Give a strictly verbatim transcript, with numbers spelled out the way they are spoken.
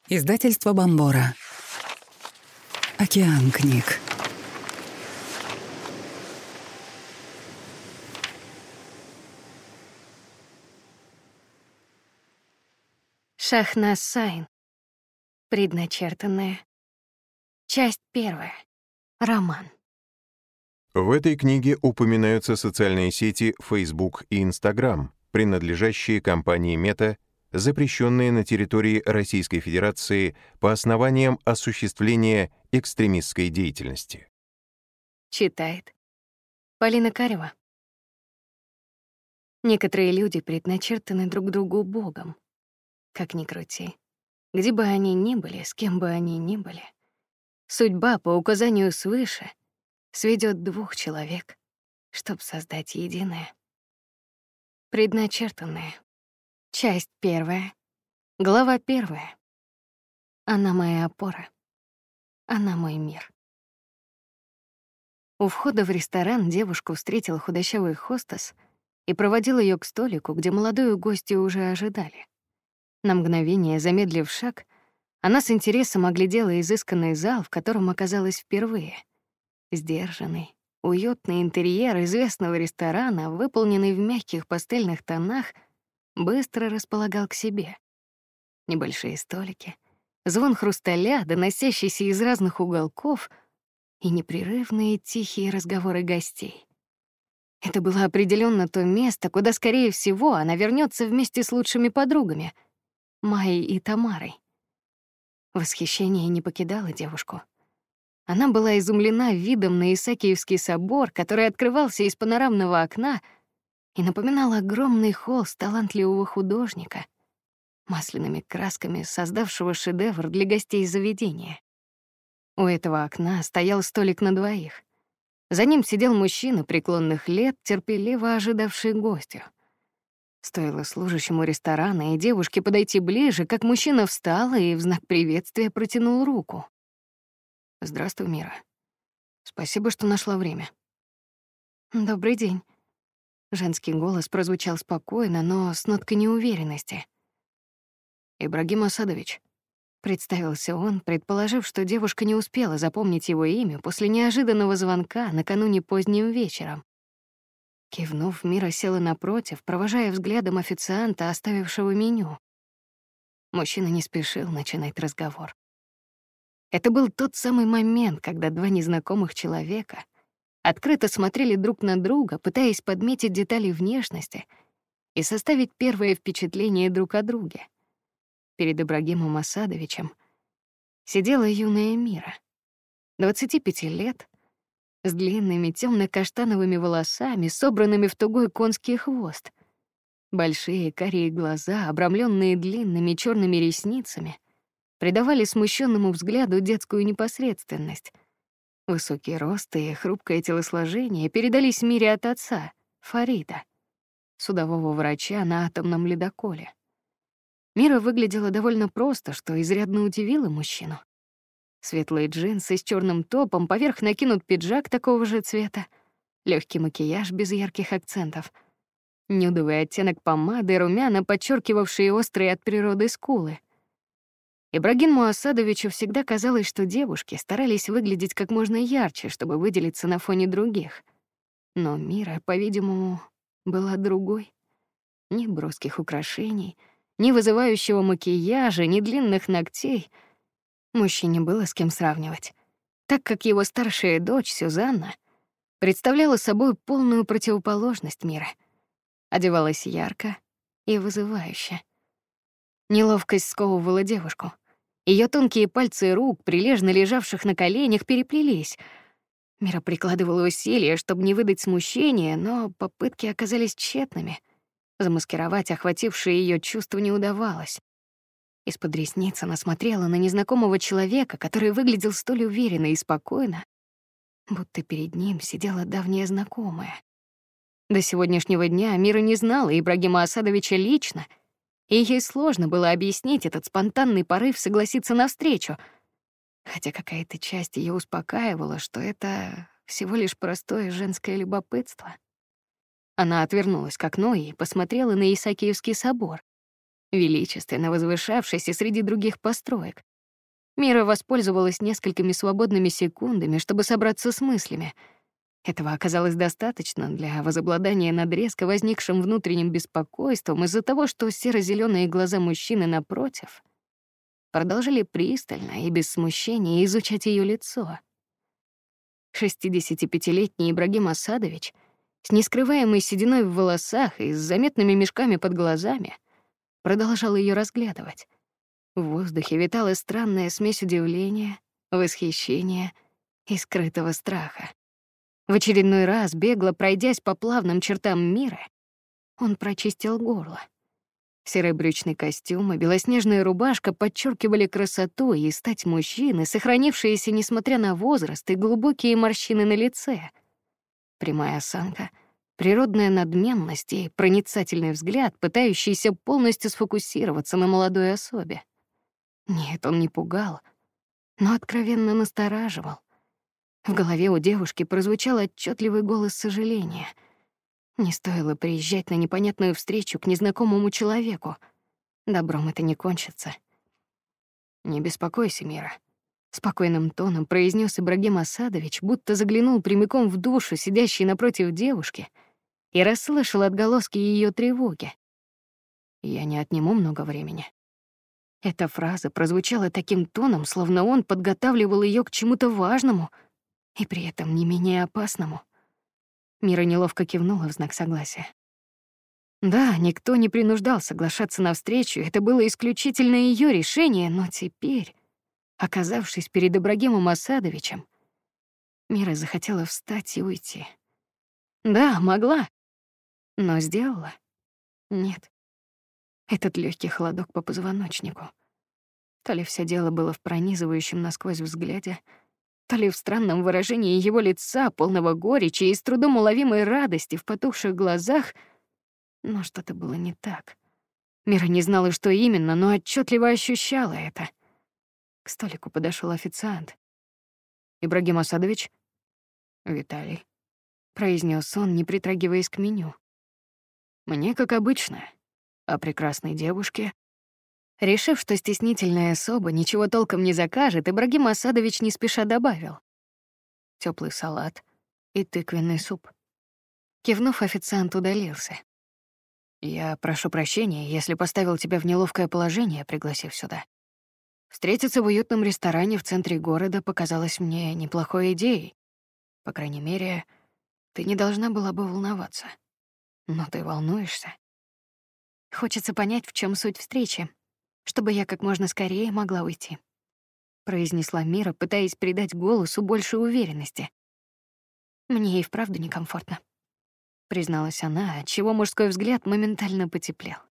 Издательство Бомбора. Океан книг. Шахназ Сайн. Предначертанная. Часть первая. Роман. В этой книге упоминаются социальные сети Facebook и Instagram, принадлежащие компании Meta, запрещенные на территории Российской Федерации по основаниям осуществления экстремистской деятельности. Читает Полина Карева. Некоторые люди предначертаны друг другу Богом. Как ни крути, где бы они ни были, с кем бы они ни были, судьба по указанию свыше сведет двух человек, чтобы создать единое. Предначертанные. Часть первая. Глава первая. Она моя опора. Она мой мир. У входа в ресторан девушку встретил худощавый хостес и проводил ее к столику, где молодую гостью уже ожидали. На мгновение, замедлив шаг, она с интересом оглядела изысканный зал, в котором оказалась впервые. Сдержанный, уютный интерьер известного ресторана, выполненный в мягких пастельных тонах, быстро располагал к себе. Небольшие столики, звон хрусталя, доносящийся из разных уголков, и непрерывные тихие разговоры гостей. Это было определенно то место, куда, скорее всего, она вернется вместе с лучшими подругами — Майей и Тамарой. Восхищение не покидало девушку. Она была изумлена видом на Исаакиевский собор, который открывался из панорамного окна и напоминал огромный холст талантливого художника, масляными красками создавшего шедевр для гостей заведения. У этого окна стоял столик на двоих. За ним сидел мужчина преклонных лет, терпеливо ожидавший гостю. Стоило служащему ресторана и девушке подойти ближе, как мужчина встал и в знак приветствия протянул руку. «Здравствуй, Мира. Спасибо, что нашла время». «Добрый день». Женский голос прозвучал спокойно, но с ноткой неуверенности. «Ибрагим Асадович», — представился он, предположив, что девушка не успела запомнить его имя после неожиданного звонка накануне поздним вечером. Кивнув, Мира села напротив, провожая взглядом официанта, оставившего меню. Мужчина не спешил начинать разговор. Это был тот самый момент, когда два незнакомых человека открыто смотрели друг на друга, пытаясь подметить детали внешности и составить первое впечатление друг о друге. Перед Ибрагимом Асадовичем сидела юная Мира, двадцати пяти лет, с длинными темно-каштановыми волосами, собранными в тугой конский хвост. Большие карие глаза, обрамленные длинными черными ресницами, придавали смущенному взгляду детскую непосредственность. Высокий рост и хрупкое телосложение передались Мире от отца, Фарида, судового врача на атомном ледоколе. Мира выглядела довольно просто, что изрядно удивило мужчину. Светлые джинсы с черным топом, поверх накинут пиджак такого же цвета, легкий макияж без ярких акцентов, нюдовый оттенок помады, румяна, подчеркивавшие острые от природы скулы. Ибрагиму Асадовичу всегда казалось, что девушки старались выглядеть как можно ярче, чтобы выделиться на фоне других. Но Мира, по-видимому, была другой. Ни броских украшений, ни вызывающего макияжа, ни длинных ногтей. Мужчине было с кем сравнивать, так как его старшая дочь, Сюзанна, представляла собой полную противоположность Мира. Одевалась ярко и вызывающе. Неловкость сковывала девушку. Ее тонкие пальцы рук, прилежно лежавших на коленях, переплелись. Мира прикладывала усилия, чтобы не выдать смущения, но попытки оказались тщетными. Замаскировать охватившее ее чувство не удавалось. Из-под ресниц она смотрела на незнакомого человека, который выглядел столь уверенно и спокойно, будто перед ним сидела давняя знакомая. До сегодняшнего дня Мира не знала Ибрагима Асадовича лично, и ей сложно было объяснить этот спонтанный порыв согласиться на встречу, хотя какая-то часть ее успокаивала, что это всего лишь простое женское любопытство. Она отвернулась к окну и посмотрела на Исаакиевский собор. величественно возвышавшийся среди других построек. Мира воспользовалась несколькими свободными секундами, чтобы собраться с мыслями. Этого оказалось достаточно для возобладания над резко возникшим внутренним беспокойством из-за того, что серо-зелёные глаза мужчины напротив продолжили пристально и без смущения изучать её лицо. Шестидесятипятилетний Ибрагим Асадович с нескрываемой сединой в волосах и с заметными мешками под глазами продолжал её разглядывать. В воздухе витала странная смесь удивления, восхищения и скрытого страха. В очередной раз, бегло пройдясь по плавным чертам Миры, он прочистил горло. Серый брючный костюм и белоснежная рубашка подчеркивали красоту и стать мужчины, сохранившиеся несмотря на возраст и глубокие морщины на лице. Прямая осанка, природная надменность и проницательный взгляд, пытающийся полностью сфокусироваться на молодой особе. Нет, он не пугал, но откровенно настораживал. В голове у девушки прозвучал отчетливый голос сожаления. Не стоило приезжать на непонятную встречу к незнакомому человеку. Добром это не кончится. «Не беспокойся, Мира», — спокойным тоном произнес Ибрагим Асадович, будто заглянул прямиком в душу сидящей напротив девушки и расслышал отголоски ее тревоги. «Я не отниму много времени». Эта фраза прозвучала таким тоном, словно он подготавливал ее к чему-то важному и при этом не менее опасному. Мира неловко кивнула в знак согласия. Да, никто не принуждал соглашаться на встречу, это было исключительно ее решение, но теперь, оказавшись перед Ибрагимом Асадовичем, Мира захотела встать и уйти. Да, могла, но сделала? Нет. Этот легкий холодок по позвоночнику. То ли все дело было в пронизывающем насквозь взгляде, то ли в странном выражении его лица, полного горечи и с трудом уловимой радости в потухших глазах, но что-то было не так. Мира не знала, что именно, но отчетливо ощущала это. К столику подошел официант. «Ибрагим Асадович?» «Виталий», — произнес он, не притрагиваясь к меню. «Мне как обычно. О прекрасной девушке». Решив, что стеснительная особа ничего толком не закажет, Ибрагим Асадович не спеша добавил: «Тёплый салат и тыквенный суп». Кивнув, официант удалился. «Я прошу прощения, если поставил тебя в неловкое положение, пригласив сюда. Встретиться в уютном ресторане в центре города показалось мне неплохой идеей. По крайней мере, ты не должна была бы волноваться. Но ты волнуешься». «Хочется понять, в чем суть встречи, чтобы я как можно скорее могла уйти», — произнесла Мира, пытаясь придать голосу больше уверенности. «Мне и вправду некомфортно», — призналась она, отчего мужской взгляд моментально потеплел.